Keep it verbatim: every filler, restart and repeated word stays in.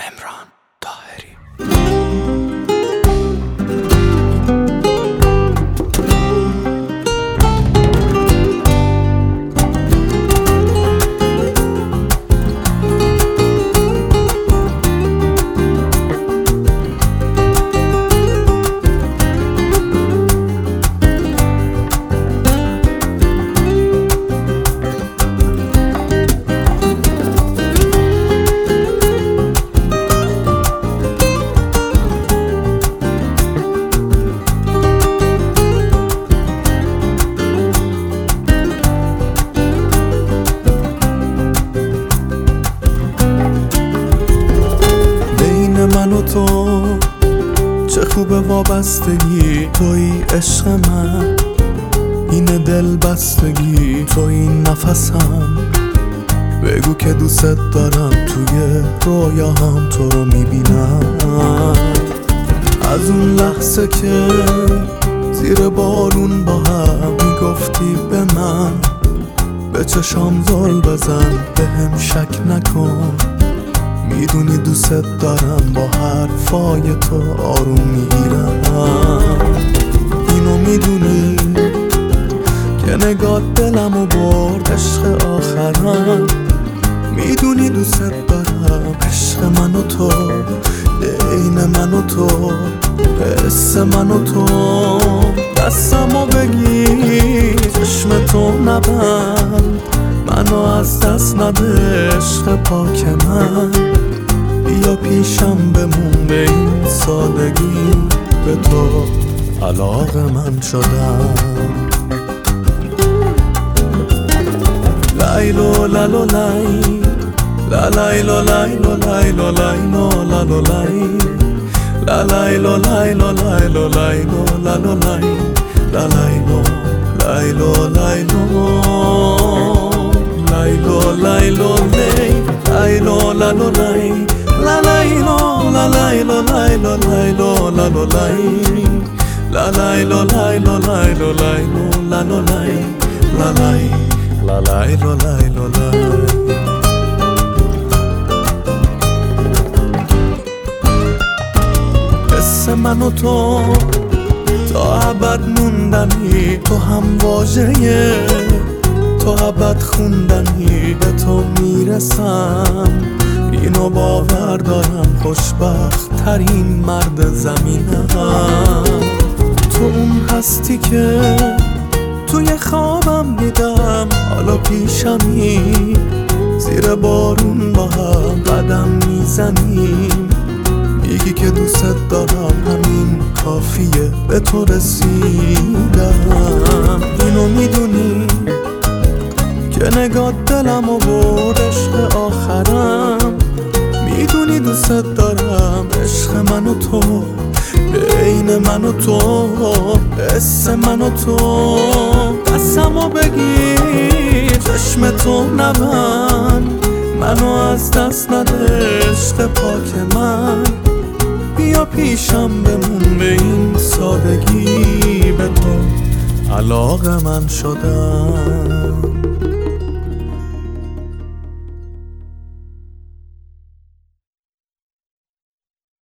امران طاهری. من و تو چه خوبه وابستگی، توی عشق من، این دل بستگی، توی نفسم. بگو که دوست دارم، توی رویاهم تو رو میبینم. از اون لحظه که زیر بارون با هم میگفتی به من، به چشام زل بزن، به هم شک نکن. میدونی دوست دارم، با حرفای تو آروم میگیرم. اینو میدونی که نگاه دلمو برد، عشق آخرم. میدونی دوست دارم، عشق من و تو، عین من و تو، حس من و تو. دستمو بگیر، چشم تو نبند، منو از دست نده، عشق پاک من. بیا پیشم بمون، به این سادگی، به تو علاقه من شدم. لایلو لالو لای، لا لایلو لایلو لایلو لایلو لالو لای، لا لایلو لایلو لایلو لایلو لالو لای، لا لایلو لایلو لایلو لایلو لایلو لایلو لالو لای، لا لایلو لا لایلو لایلو لایلو لالو لای، لا لایلو لایلو لایلو لایلو لالو لای، لا لای لا لایلو لایلو لای. حس من و تو تا ابد موندنی، تو هم واژه، تو ابد خوندنی، به تو میرسم. اینو باور دارم، خوشبخت ترین مرد زمینم. تو اون هستی که توی خوابم دیدم، حالا پیشمی، زیر بارون با هم قدم میزنیم. میگی که دوست دارم، همین کافیه، به تو رسیدم. اینو میدونی که نگاه دلمو برد، عشق آخرم. میدونی دوست دارم، عشق من و تو، عین من و تو، حس من و تو. دستمو بگیر، چشم تو نبند، منو از دست نده، عشق پاک من. بیا پیشم بمون، به این سادگی، به تو علاقه من شدم.